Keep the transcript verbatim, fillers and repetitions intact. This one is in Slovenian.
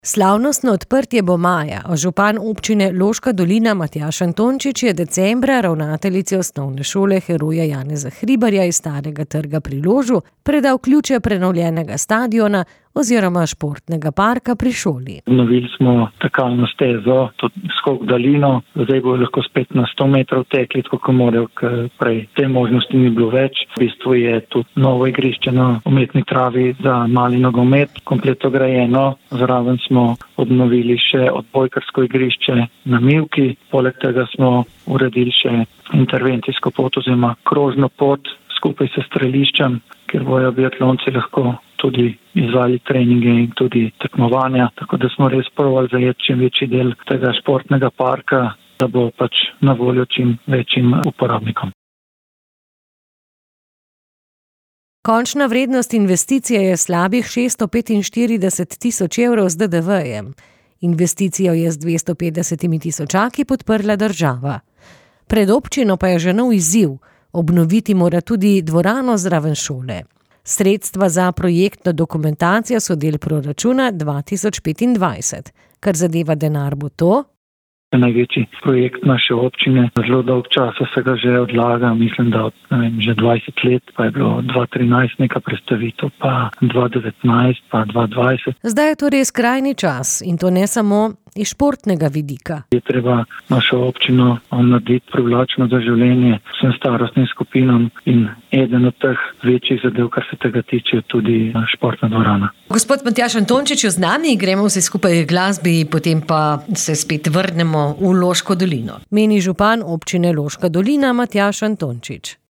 Slavnostno odprtje bo maja, a župan občine Loška dolina Matjaž Antončič je decembra ravnateljici osnovne šole Heroja Janeza Hribarja iz Starega trga pri Ložu predal ključe prenovljenega stadiona oziroma športnega parka pri šoli. Obnovili smo tekalno stezo, tudi skok v daljino, zdaj bo lahko spet na sto metrov tekli, tako kot morajo, ker prej te možnosti ni bilo več. V bistvu je tudi novo igrišče na umetni travi za mali nogomet, kompletno grajeno. Zraven smo obnovili še odbojkarsko igrišče na Mivki, poleg tega smo uredili še intervencijsko pot oziroma krožno pot skupaj s streliščem, kjer bojo biatlonci lahko tudi izvali treninge in tudi tekmovanja, tako da smo res probali zajeti čim večji del tega športnega parka, da bo pač na voljo čim večjim uporabnikom. Končna vrednost investicije je slabih šeststo petinštirideset tisoč evrov z D D V-jem. Investicijo je z dvesto petdeset tisočaki podprla država. Pred občino pa je že nov izziv. Obnoviti mora tudi dvorano zraven šole. Sredstva za projektno dokumentacijo so del proračuna dva tisoč petindvajset. Kar zadeva denar, bo to? Največji projekt naše občine, zelo dolg časa se ga že odlaga, mislim, da od, ne vem, že dvajset let, pa je bilo dva trinajst neka predstavitev, pa dva devetnajst, pa dva dvajset. Zdaj je to res krajni čas in to ne samo iz športnega vidika. Je treba našo občino narediti privlačno za življenje vsem starostnim skupinam in eden od teh večjih zadev, kar se tega tiče, tudi športna dvorana. Gospod Matjaž Antončič, z nami gremo vsi skupaj k glasbi, potem pa se spet vrnemo v Loško dolino. Meni župan občine Loška dolina Matjaž Antončič.